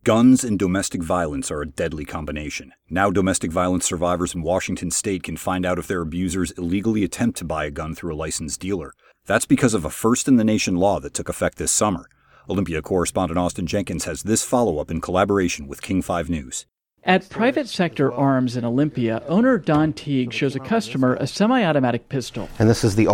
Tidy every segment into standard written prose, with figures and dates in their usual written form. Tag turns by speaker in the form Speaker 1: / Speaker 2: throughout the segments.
Speaker 1: Guns and domestic violence are a deadly combination. Now domestic violence survivors in Washington state can find out if their abusers illegally attempt to buy a gun through a licensed dealer. That's because of a first-in-the-nation law that took effect this summer. Olympia correspondent Austin Jenkins has this follow-up in collaboration with King 5 News.
Speaker 2: At Private Sector Arms in Olympia, owner Don Teague shows a customer a semi-automatic pistol.
Speaker 3: And this is the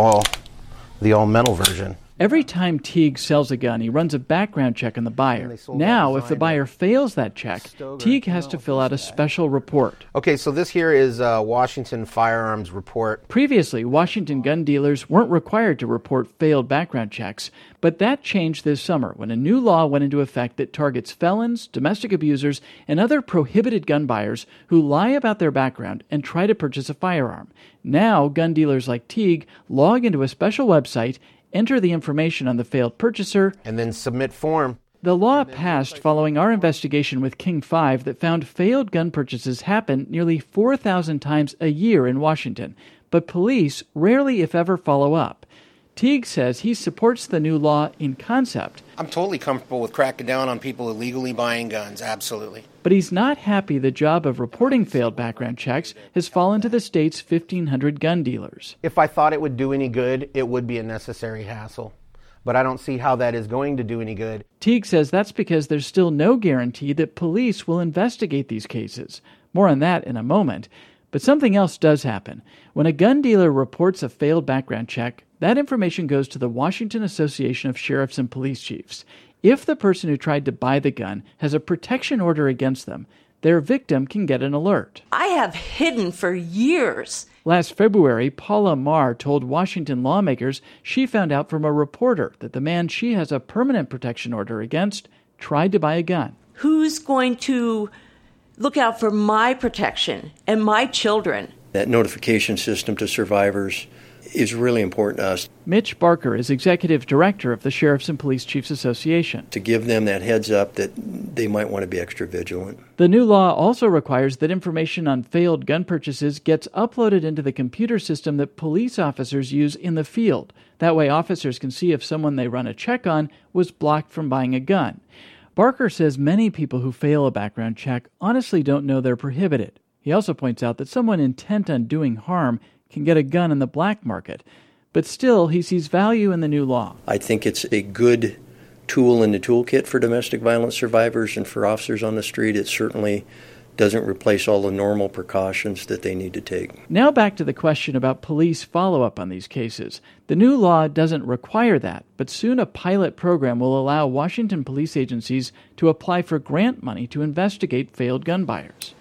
Speaker 3: all-metal version.
Speaker 2: Every time Teague sells a gun, he runs a background check on the buyer. Now, if the buyer fails that check, Teague has to fill out a special report.
Speaker 3: Okay, so this here is a Washington Firearms Report.
Speaker 2: Previously, Washington gun dealers weren't required to report failed background checks, but that changed this summer when a new law went into effect that targets felons, domestic abusers, and other prohibited gun buyers who lie about their background and try to purchase a firearm. Now, gun dealers like Teague log into a special website, enter the information on the failed purchaser,
Speaker 3: and then submit form.
Speaker 2: The law passed following our investigation with King 5 that found failed gun purchases happen nearly 4,000 times a year in Washington, but police rarely, if ever, follow up. Teague says he supports the new law in concept.
Speaker 3: I'm totally comfortable with cracking down on people illegally buying guns, absolutely.
Speaker 2: But he's not happy the job of reporting failed background checks has fallen to the state's 1,500 gun dealers.
Speaker 3: If I thought it would do any good, it would be a necessary hassle. But I don't see how that is going to do any good.
Speaker 2: Teague says that's because there's still no guarantee that police will investigate these cases. More on that in a moment. But something else does happen. When a gun dealer reports a failed background check, that information goes to the Washington Association of Sheriffs and Police Chiefs. If the person who tried to buy the gun has a protection order against them, their victim can get an alert.
Speaker 4: I have hidden for years.
Speaker 2: Last February, Paula Marr told Washington lawmakers she found out from a reporter that the man she has a permanent protection order against tried to buy a gun.
Speaker 4: Who's going to look out for my protection and my children?
Speaker 5: That notification system to survivors is really important to us.
Speaker 2: Mitch Barker is executive director of the Sheriffs and Police Chiefs Association.
Speaker 5: To give them that heads up that they might want to be extra vigilant.
Speaker 2: The new law also requires that information on failed gun purchases gets uploaded into the computer system that police officers use in the field. That way officers can see if someone they run a check on was blocked from buying a gun. Barker says many people who fail a background check honestly don't know they're prohibited. He also points out that someone intent on doing harm can get a gun in the black market. But still, he sees value in the new law.
Speaker 5: I think it's a good tool in the toolkit for domestic violence survivors and for officers on the street. It certainly doesn't replace all the normal precautions that they need to take.
Speaker 2: Now back to the question about police follow-up on these cases. The new law doesn't require that, but soon a pilot program will allow Washington police agencies to apply for grant money to investigate failed gun buyers.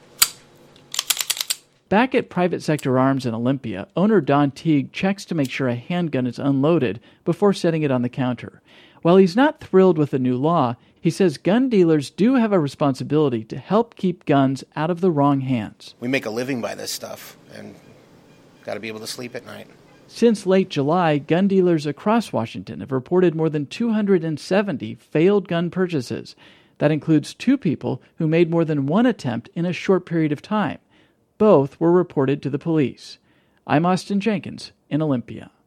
Speaker 2: Back at Private Sector Arms in Olympia, owner Don Teague checks to make sure a handgun is unloaded before setting it on the counter. While he's not thrilled with the new law, he says gun dealers do have a responsibility to help keep guns out of the wrong hands.
Speaker 3: We make a living by this stuff, and got to be able to sleep at night.
Speaker 2: Since late July, gun dealers across Washington have reported more than 270 failed gun purchases. That includes 2 people who made more than one attempt in a short period of time. Both were reported to the police. I'm Austin Jenkins in Olympia.